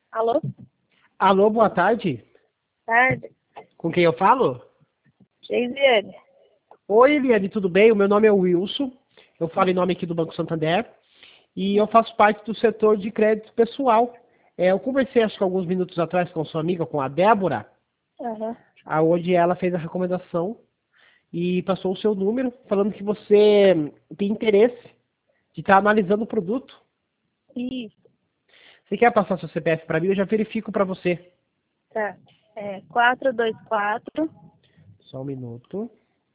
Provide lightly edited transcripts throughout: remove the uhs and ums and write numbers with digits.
Alô? Alô, boa tarde. Tarde. Com quem eu falo? Geisiane. Oi, Eliane, tudo bem? O meu nome é Wilson. Eu falo em nome aqui do Banco Santander e eu faço parte do setor de crédito pessoal. Eu conversei, acho que alguns minutos atrás, com sua amiga, com a Débora, Aham. onde ela fez a recomendação e passou o seu número, falando que você tem interesse de estar analisando o produto. Isso, Você quer passar seu CPF para mim? Eu já verifico para você. tá. É 424 Só um minuto.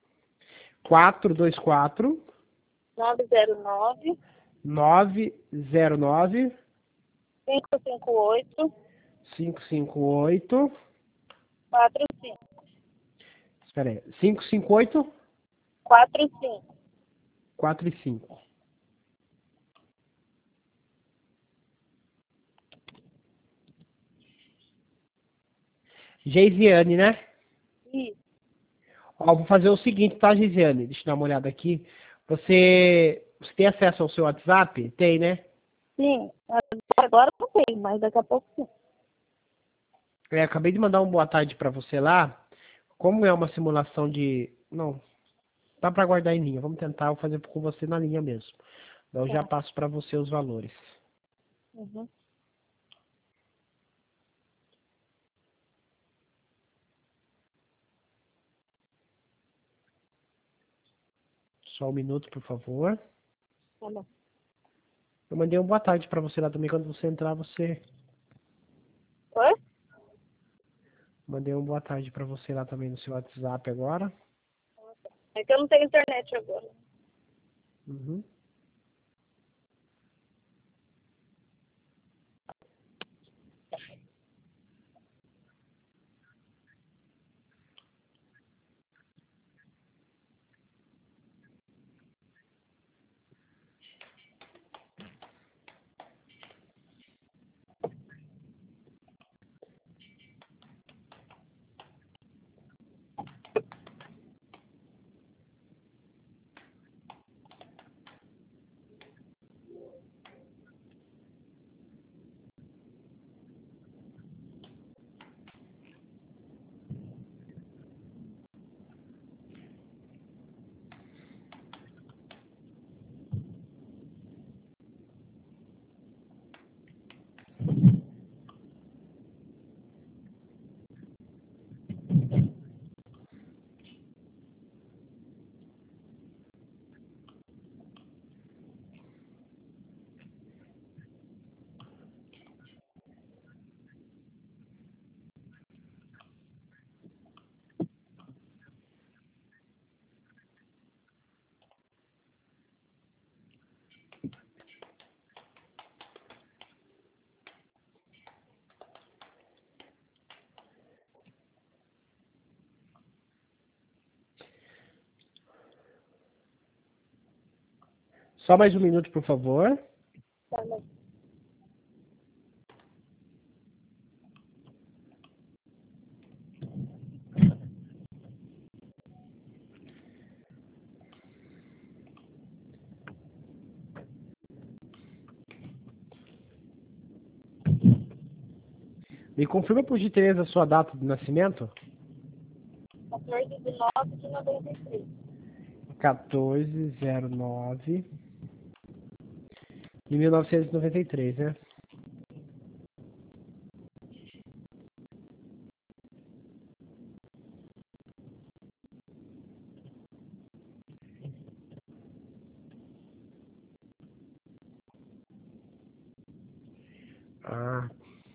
424 909 909 558 558. 45. Espera aí. 558 45. 45. Geisiane, né? Isso. Ó, vou fazer o seguinte, tá, Geisiane? Deixa eu dar uma olhada aqui. Você tem acesso ao seu WhatsApp? Tem, né? Sim. Agora não tem, mas daqui a pouco sim. Acabei de mandar um boa tarde para você lá. Como é uma simulação de... Não, dá para guardar em linha. Vamos tentar fazer com você na linha mesmo. Então eu já Tá. passo para você os valores. Uhum. Só um minuto, por favor. Tá bom. Eu mandei um boa tarde para você lá também. Quando você entrar, você... Oi? Mandei um boa tarde para você lá também no seu WhatsApp agora. É que eu não tenho internet agora. Uhum. Só mais um minuto, por favor. Tá bom. Me confirma por gentileza a sua data de nascimento? 14 de 9 de 93. 1409 de 1993, né? Ah.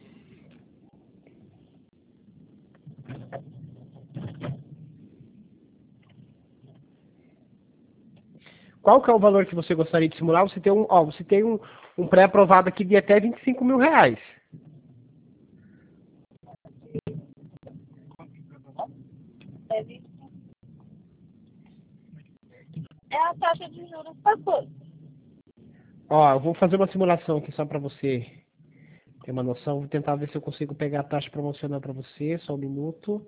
Qual que é o valor que você gostaria de simular? Você tem um pré-aprovado aqui de até 25 mil reais. É, é a taxa de juros passou. Ó, eu vou fazer uma simulação aqui só para você ter uma noção. Vou tentar ver se eu consigo pegar a taxa promocional para você. Só um minuto.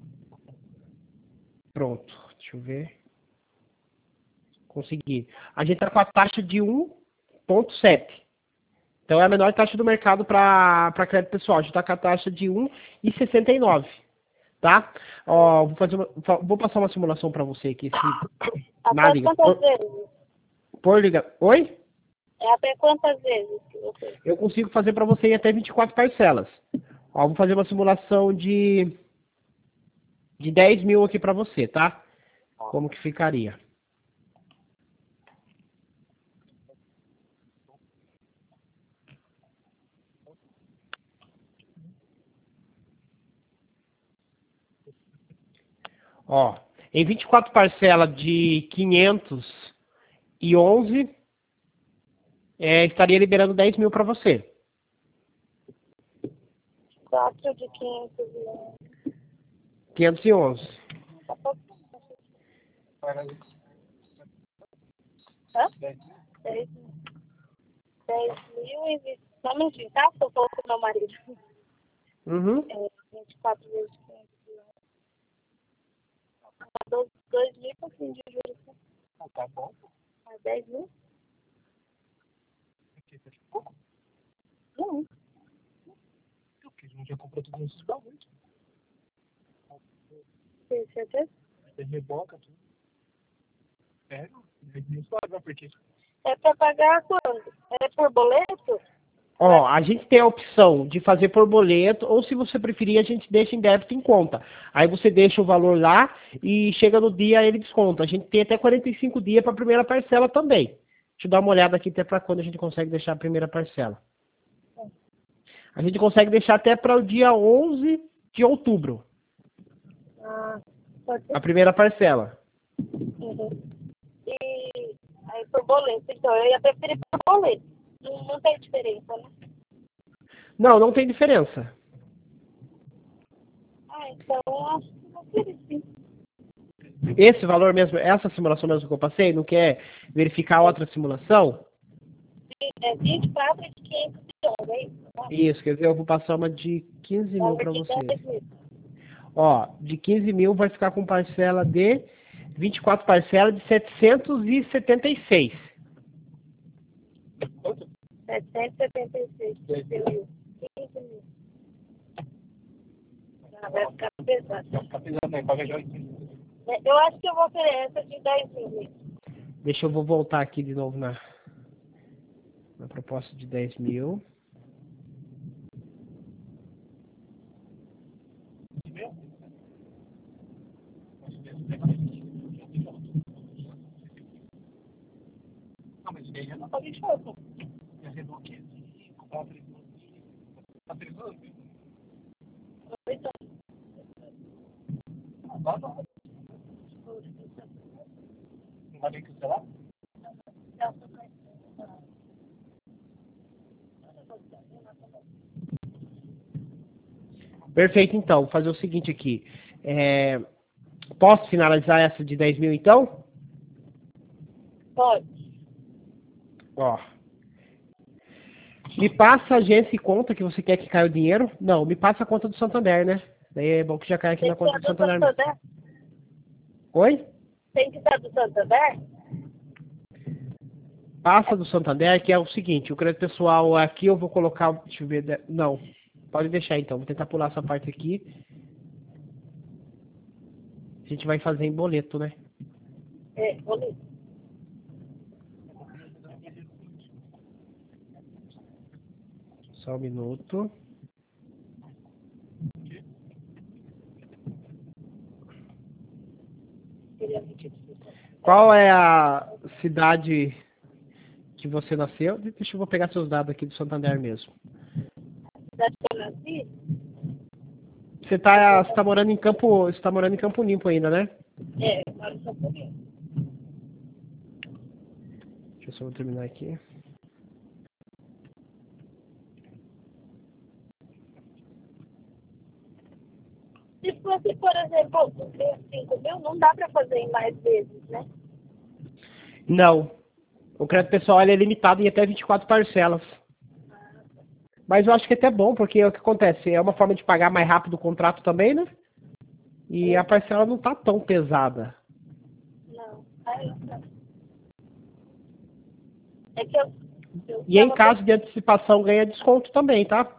Pronto. Deixa eu ver. Consegui. A gente tá com a taxa de 1,7. Então é a menor taxa do mercado para crédito pessoal. A gente está com a taxa de 1,69, tá? Ó, vou passar uma simulação para você aqui. Até quantas vezes? Por liga. Oi? É até quantas vezes que você... Eu consigo fazer para você em até 24 parcelas. Ó, vou fazer uma simulação de 10 mil aqui para você, tá? Como que ficaria? Ó, em 24 parcelas de 511, estaria liberando 10 mil para você. 4 de 511. Tá pouco. Hã? 10 mil e 20. Só um minutinho, tá? Tô falando com meu marido. Uhum. 24 vezes 500. 2 mil por fim de juros. Tá bom. 10 mil? Não. Porque a gente já comprou tudo nesses bagulhos. Tem certeza? Você reboca tudo. Pega, 10 mil suave, porque É pra pagar quando? É por boleto? Ó, a gente tem a opção de fazer por boleto, ou se você preferir, a gente deixa em débito em conta. Aí você deixa o valor lá e chega no dia ele desconta. A gente tem até 45 dias para a primeira parcela também. Deixa eu dar uma olhada aqui até para quando a gente consegue deixar a primeira parcela. A gente consegue deixar até para o dia 11 de outubro, Ah, pode ser. a primeira parcela. Uhum. E aí por boleto. Então, eu ia preferir por boleto. Não tem diferença, né? Não tem diferença. Então, acho que vou querer sim. Esse valor mesmo, essa simulação mesmo que eu passei, não quer verificar outra simulação? É 24 de 511, é isso? Tá? Isso, quer dizer, eu vou passar uma de 15 mil para De você. 10 mil. Ó, de 15 mil vai ficar com parcela de 24 parcelas de 776. 776 mil. 15 mil. Vai ficar pesado. vai ficar pesado, né? Paga já 8 Eu acho que eu vou querer essa de 10 mil mesmo. Deixa eu vou voltar aqui de novo na proposta de 10 mil. Não, mas daí já não pode deixar, pô. Já reboquei assim, comprar 3 mil. Tá 3 mil? Então, Não dá, não. Não vai nem cancelar? Perfeito, então. Vou fazer o seguinte aqui. Posso finalizar essa de 10 mil, então? pode. Ó. Me passa a agência e conta que você quer que caia o dinheiro? Não, me passa a conta do Santander, né? Daí é bom que já cai aqui Tem na que conta ser do do Santander. Santander? Oi? Tem que ser do Santander? Passa do Santander, que é o seguinte, o crédito pessoal aqui eu vou colocar, deixa eu ver, não, pode deixar então, vou tentar pular essa parte aqui. A gente vai fazer em boleto, né? Boleto. Só um minuto. Qual é a cidade que você nasceu? Deixa eu vou pegar seus dados aqui do Santander mesmo. Cidade que eu nasci? Você tá morando em Campo Limpo ainda, né? Eu moro em São Paulo. Deixa eu só terminar aqui. Se fosse, por exemplo, 5 mil, não dá para fazer em mais vezes, né? Não. O crédito pessoal ele é limitado em até 24 parcelas. Mas eu acho que é até bom, porque o que acontece? É uma forma de pagar mais rápido o contrato também, né? E a parcela não tá tão pesada. Não. É que eu E em caso de antecipação ganha desconto também, tá?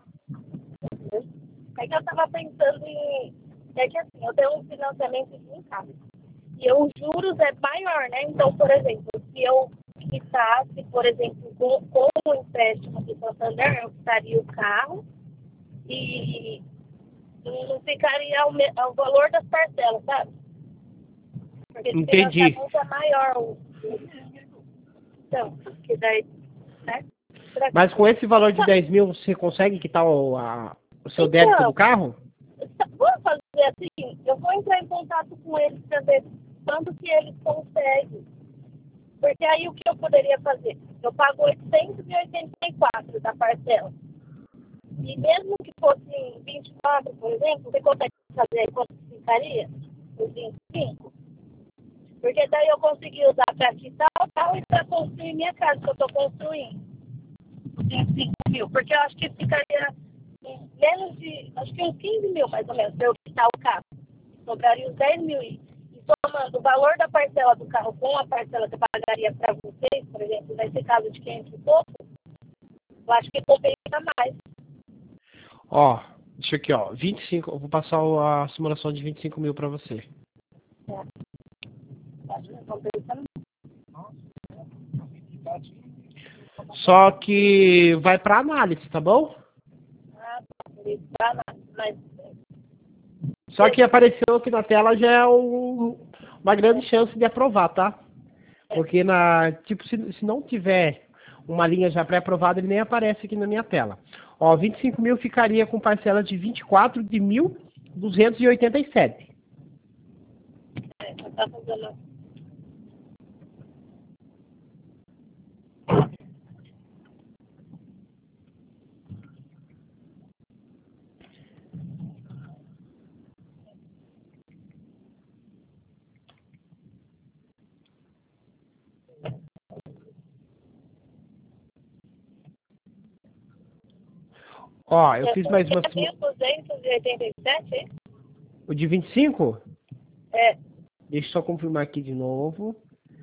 É que eu tava pensando em... É que assim, eu tenho um financiamento em casa. E os juros é maior, né? Então, por exemplo, se eu quitasse, por exemplo, com o empréstimo do Santander, eu quitaria o carro e não ficaria o valor das parcelas, sabe? Porque o Entendi. financiamento é maior. Então, que daí... Né? Mas com esse valor de 10 mil, você consegue quitar o seu débito do carro? Vamos fazer assim, eu vou entrar em contato com eles para ver quanto que eles conseguem. Porque aí o que eu poderia fazer? Eu pago 884 da parcela. E mesmo que fosse em 24, por exemplo, você consegue fazer aí quanto ficaria? Os 25? Porque daí eu consegui usar para quitar o carro e para construir minha casa, que eu estou construindo. 25 mil. Porque eu acho que ficaria menos de, acho que uns 15 mil mais ou menos, para eu quitar o carro. Sobraria uns 10 mil. E somando o valor da parcela do carro com a parcela que eu pagaria para vocês, por exemplo, nesse caso de 500 e pouco, eu acho que compensa mais. Ó, deixa aqui, ó. 25, eu vou passar a simulação de 25 mil para você. Acho que compensa mais. Só que vai para análise, tá bom? Mas Só que apareceu aqui na tela já é uma grande chance de aprovar, tá? Porque tipo, se não tiver uma linha já pré-aprovada, ele nem aparece aqui na minha tela. Ó, 25 mil ficaria com parcela de 24 de 1.287. tá fazendo. Ó, eu fiz mais uma simulação. 287, hein? O de 25? É. Deixa eu só confirmar aqui de novo.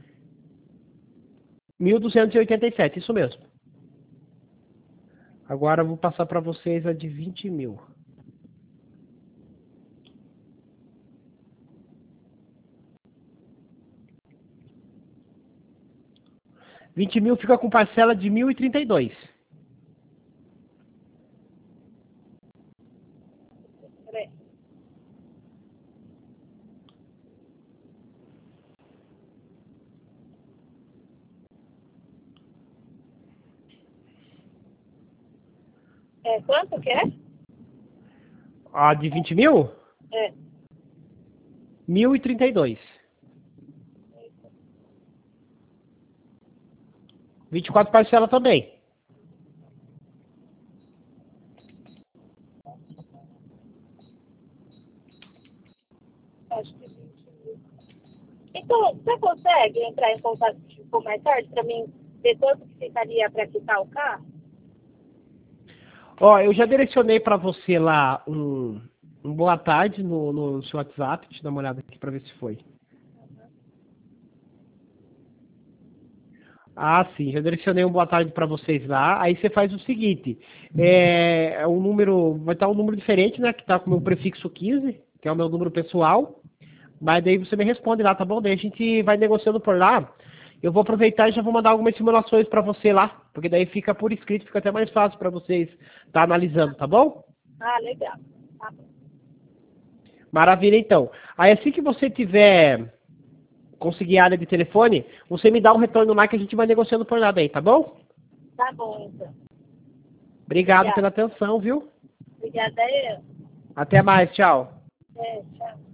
1.287, isso mesmo. Agora eu vou passar para vocês a de 20 mil. R$20 mil fica com parcela de 1.032. Peraí. Quanto que é? A de 20 mil? É. 1.032. 24 parcela também. Acho que 20 mil. Então, você consegue entrar em contato com mais tarde para mim ver quanto que ficaria para quitar o carro? Ó, eu já direcionei para você lá um boa tarde no seu WhatsApp. Deixa eu dar uma olhada aqui para ver se foi. Ah, sim, já direcionei um boa tarde para vocês lá. Aí você faz o seguinte: o número, vai estar um número diferente, né? Que tá com o meu prefixo 15, que é o meu número pessoal. Mas daí você me responde lá, tá bom? Daí a gente vai negociando por lá. Eu vou aproveitar e já vou mandar algumas simulações para você lá, porque daí fica por escrito, fica até mais fácil para vocês estar analisando, tá bom? Ah, legal. Tá bom. Maravilha, então. Aí assim que você tiver conseguir a área de telefone, você me dá um retorno lá que a gente vai negociando por lá daí, tá bom? Tá bom, então. Obrigado Obrigada. pela atenção, viu? Obrigada, eu. Até mais, tchau. Tchau.